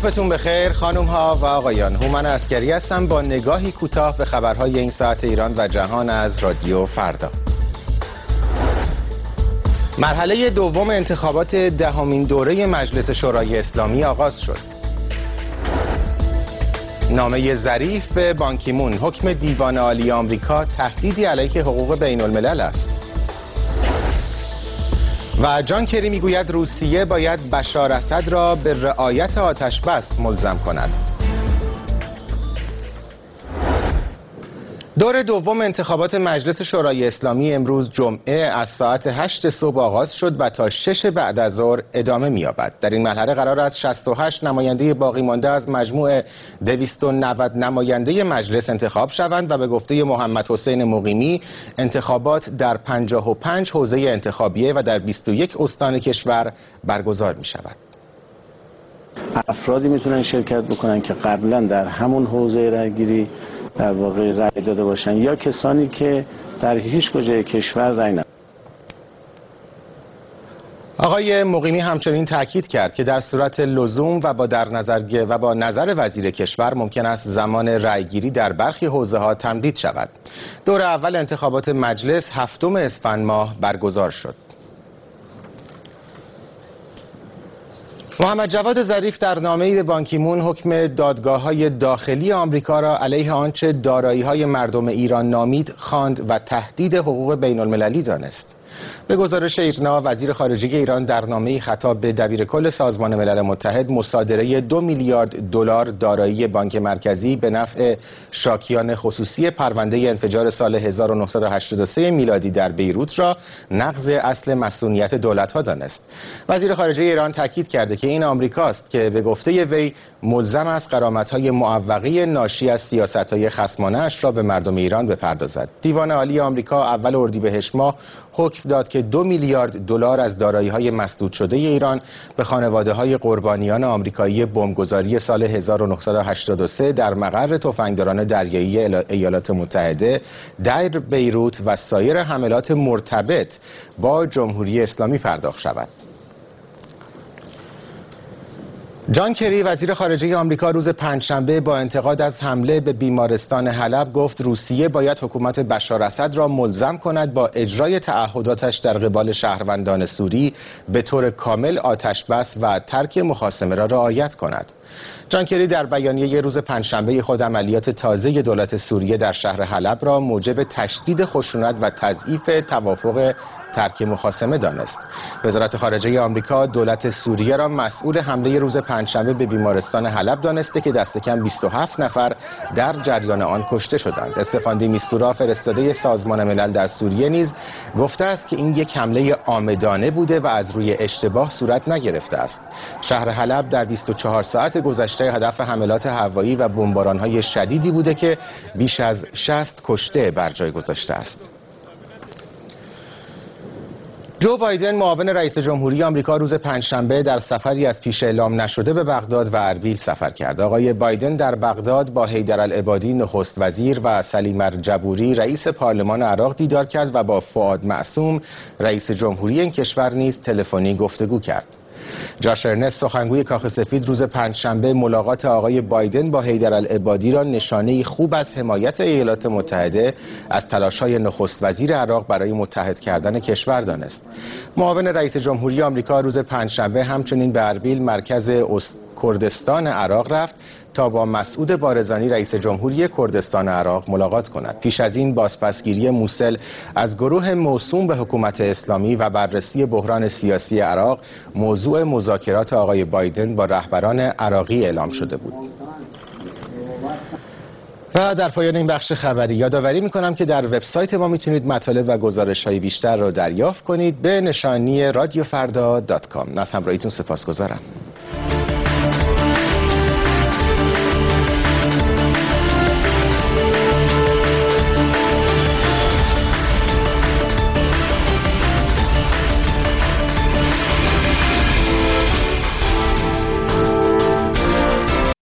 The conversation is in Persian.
صبحتون بخیر خانم ها و آقایان. هومن عسکری هستم با نگاهی کوتاه به خبرهای این ساعت ایران و جهان از رادیو فردا. مرحله دوم انتخابات دهمین دوره مجلس شورای اسلامی آغاز شد. نامه ظریف به بان کی مون، حکم دیوان عالی آمریکا تهدیدی علیه حقوق بین الملل است. و جان کری میگوید روسیه باید بشار اسد را به رعایت آتش بس ملزم کند. دور دوم انتخابات مجلس شورای اسلامی امروز جمعه از ساعت 8 صبح آغاز شد و تا 6 بعد از ظهر ادامه می‌یابد. در این مرحله قرار است 68 نماینده باقی مانده از مجموع 290 نماینده مجلس انتخاب شوند و به گفته محمد حسین مقیمی انتخابات در 55 حوزه انتخابیه و در 21 استان کشور برگزار می‌شود. افرادی میتونن شرکت بکنن که قبلا در همون حوزه رأی‌گیری در واقع رأی داده باشن یا کسانی که در هیچ کجای کشور رأی ندادن. آقای مقیمی همچنین تاکید کرد که در صورت لزوم و با نظر وزیر کشور ممکن است زمان رأیگیری در برخی حوزه‌ها تمدید شود. دور اول انتخابات مجلس 7 اسفند ماه برگزار شد. محمد جواد ظریف در نامه‌ای به بان کی مون حکم دادگاه‌های داخلی آمریکا را علیه آنچه دارایی‌های مردم ایران نامید خواند و تهدید حقوق بین‌المللی دانست. به گزارش ایرنا، وزیر خارجه ایران در نامه‌ای خطاب به دبیرکل سازمان ملل متحد مصادره 2 میلیارد دلار دارایی بانک مرکزی به نفع شاکیان خصوصی پرونده انفجار سال 1983 میلادی در بیروت را نقض اصل مسئولیت دولت‌ها دانست. وزیر خارجه ایران تاکید کرده که این آمریکاست که به گفته وی ملزم است غرامت‌های معوقه ناشی از سیاست‌های خصمانه‌اش را به مردم ایران بپردازد. دیوان عالی آمریکا اول اردیبهشت ماه حکم داد که 2 میلیارد دلار از دارایی‌های مسدود شده ایران به خانواده‌های قربانیان آمریکایی بمبگذاری سال 1983 در مقر تفنگداران دریایی ایالات متحده در بیروت و سایر حملات مرتبط با جمهوری اسلامی پرداخت شود. جان کری وزیر خارجه آمریکا روز پنجشنبه با انتقاد از حمله به بیمارستان حلب گفت روسیه باید حکومت بشار اسد را ملزم کند با اجرای تعهداتش در قبال شهروندان سوری به طور کامل آتش بس و ترک مخاصمه را رعایت کند. جان کری در بیانیه روز پنجشنبه خود عملیات تازه دولت سوریه در شهر حلب را موجب تشدید خشونت و تضعیف توافق ترک مخاصمه دانست. وزارت خارجه آمریکا دولت سوریه را مسئول حمله روز پنجشنبه به بیمارستان حلب دانسته که دست کم 27 نفر در جریان آن کشته شدند. استفان دی میستورا فرستاده سازمان ملل در سوریه نیز گفته است که این یک حمله عامدانه بوده و از روی اشتباه صورت نگرفته است. شهر حلب در 24 ساعت گذشته هدف حملات هوایی و بمباران‌های شدیدی بوده که بیش از 60 کشته بر جای گذاشته است. جو بایدن معاون رئیس جمهوری آمریکا روز پنجشنبه در سفری از پیش اعلام نشده به بغداد و اربیل سفر کرد. آقای بایدن در بغداد با حیدرالعبادی نخست وزیر و سلیم الجبوری رئیس پارلمان عراق دیدار کرد و با فؤاد معصوم رئیس جمهوری این کشور نیز تلفنی گفتگو کرد. جاش ارنست سخنگوی کاخ سفید روز پنجشنبه ملاقات آقای بایدن با حیدرالعبادی را نشانه خوب از حمایت ایالات متحده از تلاش‌های نخست وزیر عراق برای متحد کردن کشور دانست. معاون رئیس جمهوری آمریکا روز پنجشنبه همچنین به اربیل مرکز کردستان عراق رفت تا با مسعود بارزانی رئیس جمهوری کردستان عراق ملاقات کند. پیش از این بازپسگیری موسل از گروه موسوم به حکومت اسلامی و بررسی بحران سیاسی عراق موضوع مذاکرات آقای بایدن با رهبران عراقی اعلام شده بود. و در پایان این بخش خبری یادآوری می‌کنم که در وبسایت ما میتونید مطالب و گزارش‌های بیشتر را دریافت کنید به نشانی radiofarda.com. از همراهیتون سپاسگزارم.